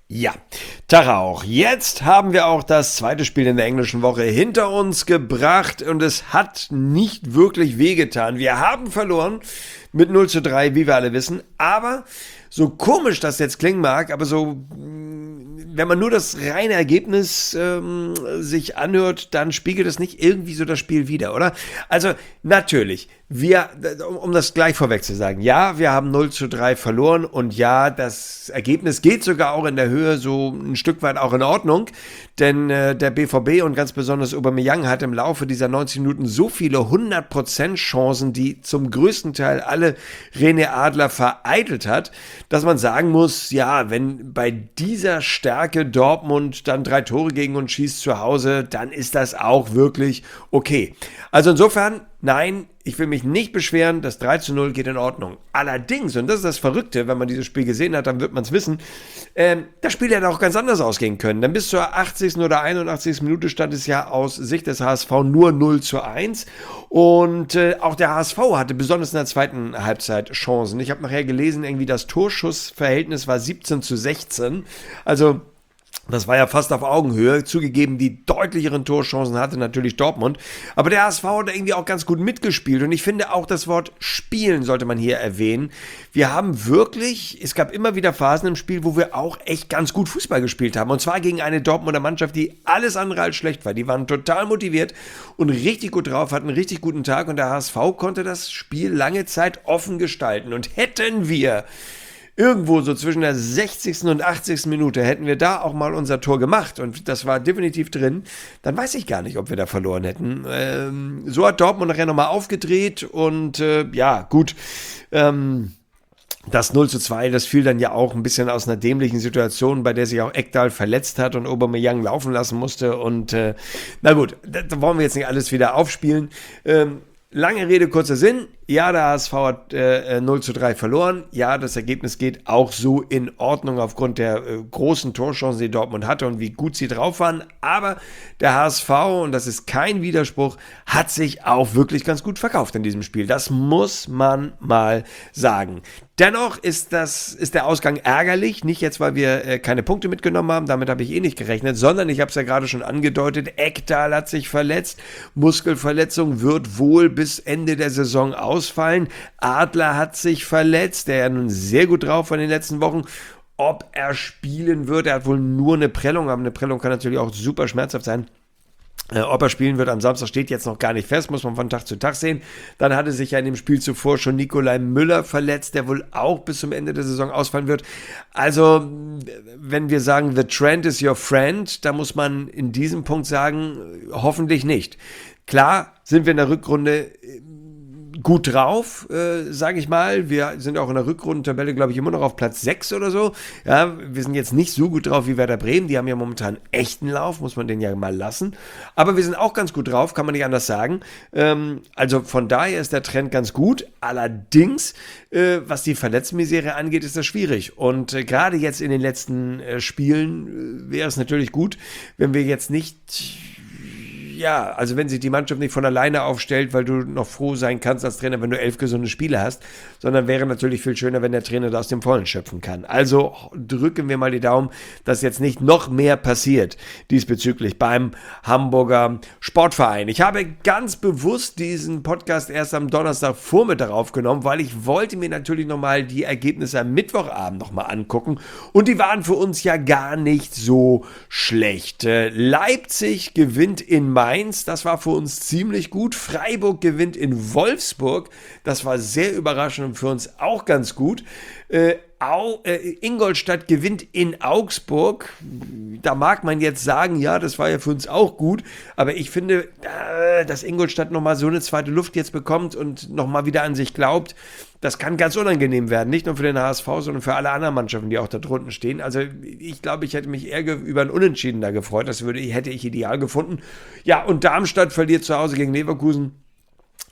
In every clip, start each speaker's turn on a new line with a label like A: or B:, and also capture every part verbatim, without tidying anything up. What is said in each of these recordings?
A: Ja, Tag auch. Jetzt haben wir auch das zweite Spiel in der englischen Woche hinter uns gebracht und es hat nicht wirklich wehgetan. Wir haben verloren mit null zu drei, wie wir alle wissen, aber so komisch das jetzt klingen mag, aber so, wenn man nur das reine Ergebnis ähm, sich anhört, dann spiegelt es nicht irgendwie so das Spiel wider, oder? Also natürlich, wir, um das gleich vorweg zu sagen, ja, wir haben null zu drei verloren und ja, das Ergebnis geht sogar auch in der Höhe so ein Stück weit auch in Ordnung, denn äh, der B V B und ganz besonders Aubameyang hat im Laufe dieser neunzig Minuten so viele hundert Prozent Chancen, die zum größten Teil alle René Adler vereitelt hat, dass man sagen muss, ja, wenn bei dieser Stärke Dortmund dann drei Tore gegen uns schießt zu Hause, dann ist das auch wirklich okay. Also insofern, nein, ich will mich nicht beschweren, das drei zu null geht in Ordnung. Allerdings, und das ist das Verrückte, wenn man dieses Spiel gesehen hat, dann wird man es wissen, ähm, das Spiel hätte auch ganz anders ausgehen können. Denn bis zur achtzigsten oder einundachtzigsten Minute stand es ja aus Sicht des H S V nur null zu eins. Und äh, auch der H S V hatte besonders in der zweiten Halbzeit Chancen. Ich habe nachher gelesen, irgendwie das Torschussverhältnis war siebzehn zu sechzehn. Also das war ja fast auf Augenhöhe. Zugegeben, die deutlicheren Torchancen hatte natürlich Dortmund. Aber der H S V hat irgendwie auch ganz gut mitgespielt. Und ich finde auch das Wort spielen sollte man hier erwähnen. Wir haben wirklich, es gab immer wieder Phasen im Spiel, wo wir auch echt ganz gut Fußball gespielt haben. Und zwar gegen eine Dortmunder Mannschaft, die alles andere als schlecht war. Die waren total motiviert und richtig gut drauf, hatten einen richtig guten Tag. Und der H S V konnte das Spiel lange Zeit offen gestalten. Und hätten wir irgendwo so zwischen der sechzigsten und achtzigsten Minute hätten wir da auch mal unser Tor gemacht und das war definitiv drin, dann weiß ich gar nicht, ob wir da verloren hätten. Ähm, so hat Dortmund nachher nochmal aufgedreht und äh, ja, gut, ähm, das null zu zwei, das fiel dann ja auch ein bisschen aus einer dämlichen Situation, bei der sich auch Ekdal verletzt hat und Aubameyang laufen lassen musste und äh, na gut, da, da wollen wir jetzt nicht alles wieder aufspielen. Ähm, Lange Rede, kurzer Sinn. Ja, der H S V hat äh, null zu drei verloren. Ja, das Ergebnis geht auch so in Ordnung aufgrund der äh, großen Torchancen, die Dortmund hatte und wie gut sie drauf waren. Aber der H S V, und das ist kein Widerspruch, hat sich auch wirklich ganz gut verkauft in diesem Spiel. Das muss man mal sagen. Dennoch ist, das, ist der Ausgang ärgerlich. Nicht jetzt, weil wir äh, keine Punkte mitgenommen haben, damit habe ich eh nicht gerechnet, sondern ich habe es ja gerade schon angedeutet, Ekdal hat sich verletzt. Muskelverletzung wird wohl bis Ende der Saison ausfallen. Adler hat sich verletzt, der ja nun sehr gut drauf war in den letzten Wochen. Ob er spielen wird, er hat wohl nur eine Prellung, aber eine Prellung kann natürlich auch super schmerzhaft sein. Äh, ob er spielen wird am Samstag steht jetzt noch gar nicht fest, muss man von Tag zu Tag sehen. Dann hatte sich ja in dem Spiel zuvor schon Nikolai Müller verletzt, der wohl auch bis zum Ende der Saison ausfallen wird. Also, wenn wir sagen, the trend is your friend, da muss man in diesem Punkt sagen, hoffentlich nicht. Klar sind wir in der Rückrunde gut drauf, äh, sage ich mal. Wir sind auch in der Rückrundentabelle, glaube ich, immer noch auf Platz sechs oder so. Ja, wir sind jetzt nicht so gut drauf wie Werder Bremen. Die haben ja momentan echten Lauf, muss man den ja mal lassen. Aber wir sind auch ganz gut drauf, kann man nicht anders sagen. Ähm, also von daher ist der Trend ganz gut. Allerdings, äh, was die Verletztenmisere angeht, ist das schwierig. Und äh, gerade jetzt in den letzten äh, Spielen äh, wäre es natürlich gut, wenn wir jetzt nicht... Ja, also wenn sich die Mannschaft nicht von alleine aufstellt, weil du noch froh sein kannst als Trainer, wenn du elf gesunde Spiele hast, sondern wäre natürlich viel schöner, wenn der Trainer da aus dem Vollen schöpfen kann. Also drücken wir mal die Daumen, dass jetzt nicht noch mehr passiert diesbezüglich beim Hamburger Sportverein. Ich habe ganz bewusst diesen Podcast erst am Donnerstagvormittag aufgenommen, weil ich wollte mir natürlich nochmal die Ergebnisse am Mittwochabend nochmal angucken und die waren für uns ja gar nicht so schlecht. Leipzig gewinnt in Mainz. Das war für uns ziemlich gut. Freiburg gewinnt in Wolfsburg. Das war sehr überraschend und für uns auch ganz gut. Äh, Au, äh, Ingolstadt gewinnt in Augsburg. Da mag man jetzt sagen, ja, das war ja für uns auch gut. Aber ich finde, äh, dass Ingolstadt nochmal so eine zweite Luft jetzt bekommt und nochmal wieder an sich glaubt, das kann ganz unangenehm werden. Nicht nur für den H S V, sondern für alle anderen Mannschaften, die auch da drunten stehen. Also ich glaube, ich hätte mich eher ge- über ein Unentschieden da gefreut. Das würde, hätte ich ideal gefunden. Ja, und Darmstadt verliert zu Hause gegen Leverkusen.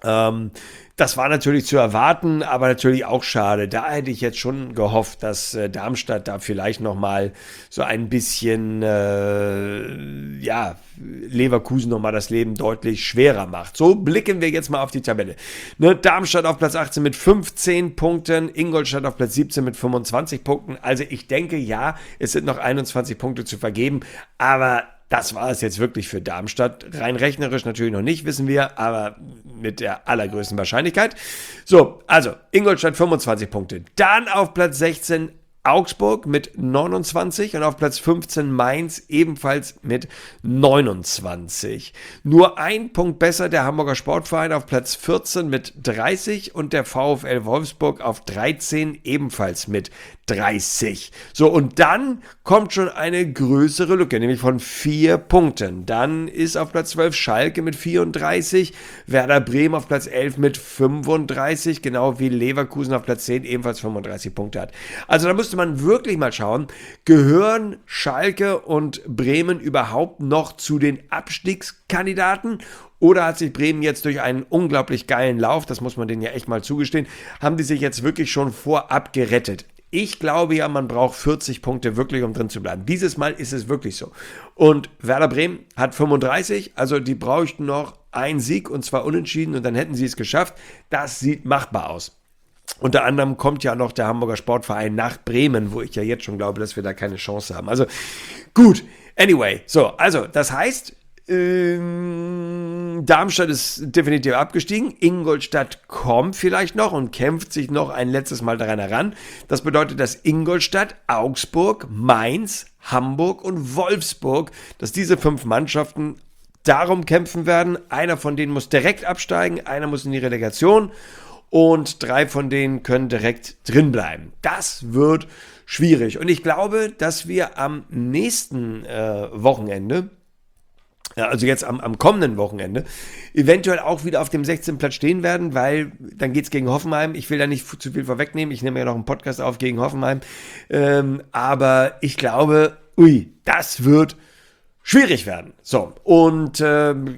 A: Ähm, das war natürlich zu erwarten, aber natürlich auch schade. Da hätte ich jetzt schon gehofft, dass äh, Darmstadt da vielleicht nochmal so ein bisschen, äh, ja, Leverkusen nochmal das Leben deutlich schwerer macht. So blicken wir jetzt mal auf die Tabelle. Ne, Darmstadt auf Platz achtzehn mit fünfzehn Punkten, Ingolstadt auf Platz siebzehn mit fünfundzwanzig Punkten. Also ich denke, ja, es sind noch einundzwanzig Punkte zu vergeben, aber das war es jetzt wirklich für Darmstadt. Rein rechnerisch natürlich noch nicht, wissen wir, aber mit der allergrößten Wahrscheinlichkeit. So, also Ingolstadt fünfundzwanzig Punkte. Dann auf Platz sechzehn Augsburg mit neunundzwanzig und auf Platz fünfzehn Mainz ebenfalls mit neunundzwanzig. Nur ein Punkt besser der Hamburger Sportverein auf Platz vierzehn mit dreißig und der VfL Wolfsburg auf dreizehn ebenfalls mit dreißig. So, und dann kommt schon eine größere Lücke, nämlich von vier Punkten. Dann ist auf Platz zwölf Schalke mit vierunddreißig, Werder Bremen auf Platz elf mit fünfunddreißig, genau wie Leverkusen auf Platz zehn ebenfalls fünfunddreißig Punkte hat. Also da müsste man wirklich mal schauen, gehören Schalke und Bremen überhaupt noch zu den Abstiegskandidaten? Oder hat sich Bremen jetzt durch einen unglaublich geilen Lauf, das muss man denen ja echt mal zugestehen, haben die sich jetzt wirklich schon vorab gerettet? Ich glaube ja, man braucht vierzig Punkte wirklich, um drin zu bleiben. Dieses Mal ist es wirklich so. Und Werder Bremen hat fünfunddreißig, also die bräuchten noch einen Sieg und zwar unentschieden und dann hätten sie es geschafft. Das sieht machbar aus. Unter anderem kommt ja noch der Hamburger Sportverein nach Bremen, wo ich ja jetzt schon glaube, dass wir da keine Chance haben. Also gut, anyway, so, also das heißt, ähm, Darmstadt ist definitiv abgestiegen. Ingolstadt kommt vielleicht noch und kämpft sich noch ein letztes Mal daran heran. Das bedeutet, dass Ingolstadt, Augsburg, Mainz, Hamburg und Wolfsburg, dass diese fünf Mannschaften darum kämpfen werden. Einer von denen muss direkt absteigen, einer muss in die Relegation und drei von denen können direkt drin bleiben. Das wird schwierig. Und ich glaube, dass wir am nächsten äh, Wochenende, also jetzt am, am kommenden Wochenende, eventuell auch wieder auf dem sechzehnten Platz stehen werden, weil dann geht's gegen Hoffenheim. Ich will da nicht zu viel vorwegnehmen. Ich nehme ja noch einen Podcast auf gegen Hoffenheim. Ähm, aber ich glaube, ui, das wird schwierig werden. So, und ähm,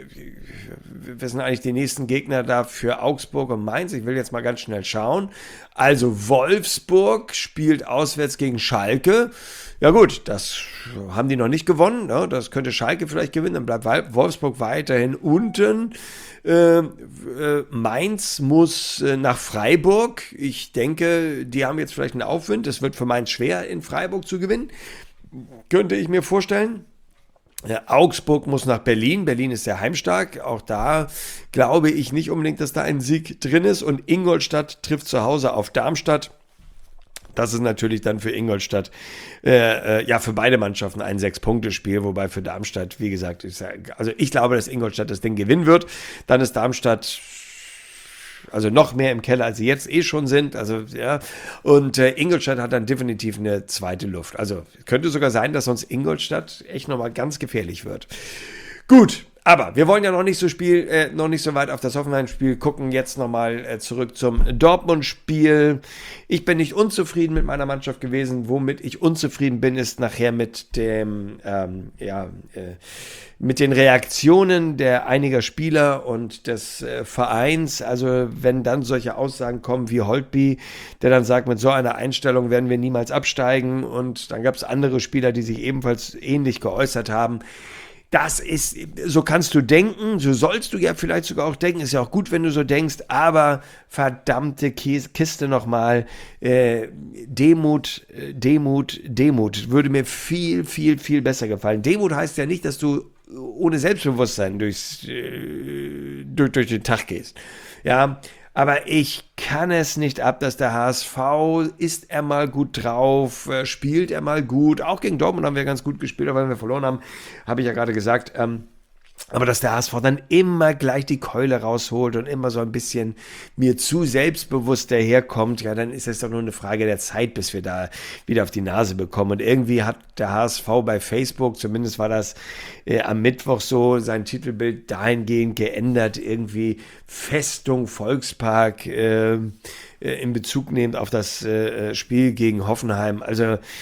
A: wir sind eigentlich die nächsten Gegner da für Augsburg und Mainz. Ich will jetzt mal ganz schnell schauen. Also Wolfsburg spielt auswärts gegen Schalke. Ja gut, das haben die noch nicht gewonnen. Ne? Das könnte Schalke vielleicht gewinnen. Dann bleibt Wolfsburg weiterhin unten. Äh, äh, Mainz muss äh, nach Freiburg. Ich denke, die haben jetzt vielleicht einen Aufwind. Es wird für Mainz schwer, in Freiburg zu gewinnen. Könnte ich mir vorstellen. Ja, Augsburg muss nach Berlin. Berlin ist sehr heimstark. Auch da glaube ich nicht unbedingt, dass da ein Sieg drin ist. Und Ingolstadt trifft zu Hause auf Darmstadt. Das ist natürlich dann für Ingolstadt, äh, äh, ja, für beide Mannschaften ein Sechs-Punkte-Spiel, wobei für Darmstadt, wie gesagt, ist ja, also ich glaube, dass Ingolstadt das Ding gewinnen wird. Dann ist Darmstadt also noch mehr im Keller, als sie jetzt eh schon sind. Also, ja. Und äh, Ingolstadt hat dann definitiv eine zweite Luft. Also könnte sogar sein, dass sonst Ingolstadt echt nochmal ganz gefährlich wird. Gut. Aber wir wollen ja noch nicht so Spiel, äh, noch nicht so weit auf das Hoffenheim-Spiel gucken. Jetzt nochmal äh, zurück zum Dortmund-Spiel. Ich bin nicht unzufrieden mit meiner Mannschaft gewesen. Womit ich unzufrieden bin, ist nachher mit dem, ähm, ja, äh, mit den Reaktionen der einiger Spieler und des äh, Vereins. Also wenn dann solche Aussagen kommen wie Holtby, der dann sagt, mit so einer Einstellung werden wir niemals absteigen. Und dann gab es andere Spieler, die sich ebenfalls ähnlich geäußert haben. Das ist, so kannst du denken, so sollst du ja vielleicht sogar auch denken, ist ja auch gut, wenn du so denkst, aber verdammte Kiste nochmal, äh, Demut, Demut, Demut, würde mir viel, viel, viel besser gefallen. Demut heißt ja nicht, dass du ohne Selbstbewusstsein durchs, äh, durch, durch den Tag gehst, ja, aber ich kann es nicht ab, dass der H S V, ist er mal gut drauf, spielt er mal gut, auch gegen Dortmund haben wir ganz gut gespielt, aber wenn wir verloren haben, habe ich ja gerade gesagt, ähm, aber dass der H S V dann immer gleich die Keule rausholt und immer so ein bisschen mir zu selbstbewusst daherkommt, ja, dann ist es doch nur eine Frage der Zeit, bis wir da wieder auf die Nase bekommen. Und irgendwie hat der H S V bei Facebook, zumindest war das äh, am Mittwoch so, sein Titelbild dahingehend geändert, irgendwie Festung Volkspark äh, äh, in Bezug nehmend auf das äh, Spiel gegen Hoffenheim. Also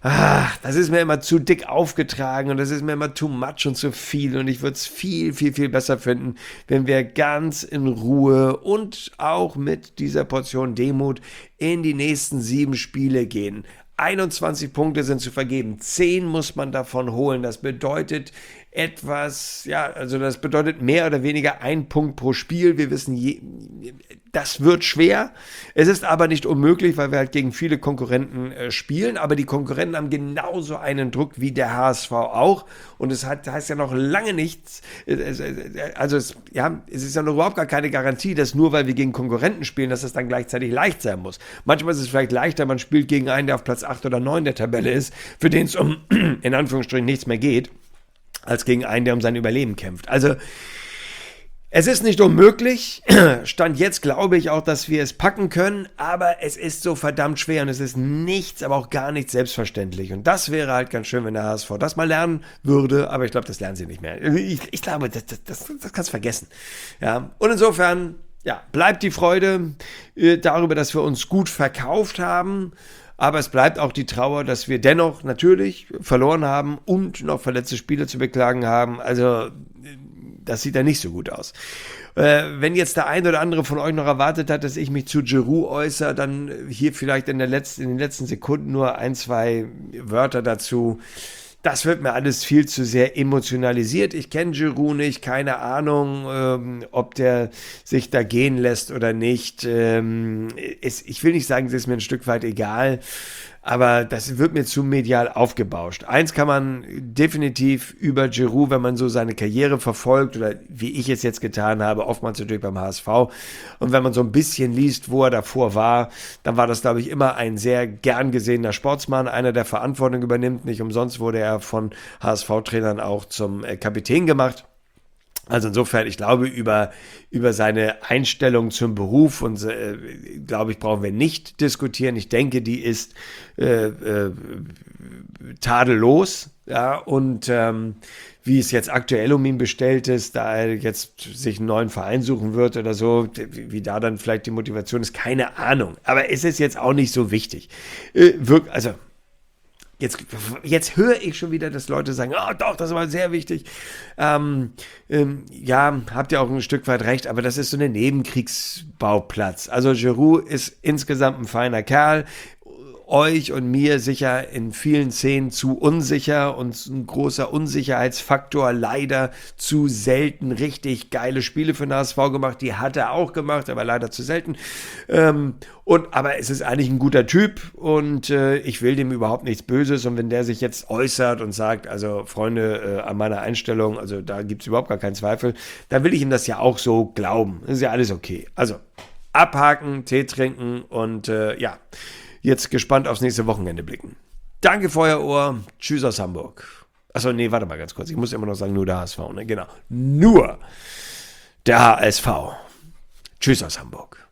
A: ach, das ist mir immer zu dick aufgetragen und das ist mir immer too much und zu viel und ich würde es viel, viel, viel besser finden, wenn wir ganz in Ruhe und auch mit dieser Portion Demut in die nächsten sieben Spiele gehen. einundzwanzig Punkte sind zu vergeben, zehn muss man davon holen. Das bedeutet etwas, ja, also das bedeutet mehr oder weniger ein Punkt pro Spiel. Wir wissen, je, das wird schwer. Es ist aber nicht unmöglich, weil wir halt gegen viele Konkurrenten äh, spielen. Aber die Konkurrenten haben genauso einen Druck wie der H S V auch. Und es hat, heißt ja noch lange nichts, äh, äh, also es, ja, es ist ja noch überhaupt gar keine Garantie, dass nur weil wir gegen Konkurrenten spielen, dass es dann gleichzeitig leicht sein muss. Manchmal ist es vielleicht leichter, man spielt gegen einen, der auf Platz acht oder neun der Tabelle ist, für den es um, in Anführungsstrichen, nichts mehr geht, als gegen einen, der um sein Überleben kämpft. Also, es ist nicht unmöglich. Stand jetzt glaube ich auch, dass wir es packen können, aber es ist so verdammt schwer und es ist nichts, aber auch gar nichts selbstverständlich. Und das wäre halt ganz schön, wenn der H S V das mal lernen würde, aber ich glaube, das lernen sie nicht mehr. Ich, ich glaube, das, das, das, das kannst du vergessen. Ja, und insofern, ja, bleibt die Freude äh, darüber, dass wir uns gut verkauft haben. Aber es bleibt auch die Trauer, dass wir dennoch natürlich verloren haben und noch verletzte Spieler zu beklagen haben. Also das sieht ja nicht so gut aus. Äh, wenn jetzt der ein oder andere von euch noch erwartet hat, dass ich mich zu Giroud äußere, dann hier vielleicht in, der letzten, in den letzten Sekunden nur ein, zwei Wörter dazu. Das wird mir alles viel zu sehr emotionalisiert. Ich kenne Giroud nicht, keine Ahnung, ähm, ob der sich da gehen lässt oder nicht. Ähm, es, ich will nicht sagen, es ist mir ein Stück weit egal, aber das wird mir zu medial aufgebauscht. Eins kann man definitiv über Giroud, wenn man so seine Karriere verfolgt oder wie ich es jetzt getan habe, oftmals natürlich beim H S V. Und wenn man so ein bisschen liest, wo er davor war, dann war das, glaube ich, immer ein sehr gern gesehener Sportsmann, einer, der Verantwortung übernimmt. Nicht umsonst wurde er von H S V-Trainern auch zum äh, Kapitän gemacht. Also insofern, ich glaube, über, über seine Einstellung zum Beruf und äh, glaube ich, brauchen wir nicht diskutieren. Ich denke, die ist äh, äh, tadellos, ja, und ähm, wie es jetzt aktuell um ihn bestellt ist, da er jetzt sich einen neuen Verein suchen wird oder so, wie, wie da dann vielleicht die Motivation ist, keine Ahnung. Aber es ist jetzt auch nicht so wichtig. Äh, wirk, also Jetzt, jetzt höre ich schon wieder, dass Leute sagen, oh doch, das war sehr wichtig. Ähm, ähm, ja, habt ihr auch ein Stück weit recht, aber das ist so ein Nebenkriegsbauplatz. Also Giroud ist insgesamt ein feiner Kerl, euch und mir sicher in vielen Szenen zu unsicher und ein großer Unsicherheitsfaktor, leider zu selten richtig geile Spiele für den H S V gemacht, die hat er auch gemacht, aber leider zu selten. Ähm, und, aber es ist eigentlich ein guter Typ und äh, ich will dem überhaupt nichts Böses und wenn der sich jetzt äußert und sagt, also Freunde, äh, an meiner Einstellung, also da gibt es überhaupt gar keinen Zweifel, dann will ich ihm das ja auch so glauben. Das ist ja alles okay. Also abhaken, Tee trinken und äh, ja, jetzt gespannt aufs nächste Wochenende blicken. Danke für euer Ohr. Tschüss aus Hamburg. Achso, nee, warte mal ganz kurz. Ich muss immer noch sagen, nur der H S V, ne? Genau. Nur der H S V. Tschüss aus Hamburg.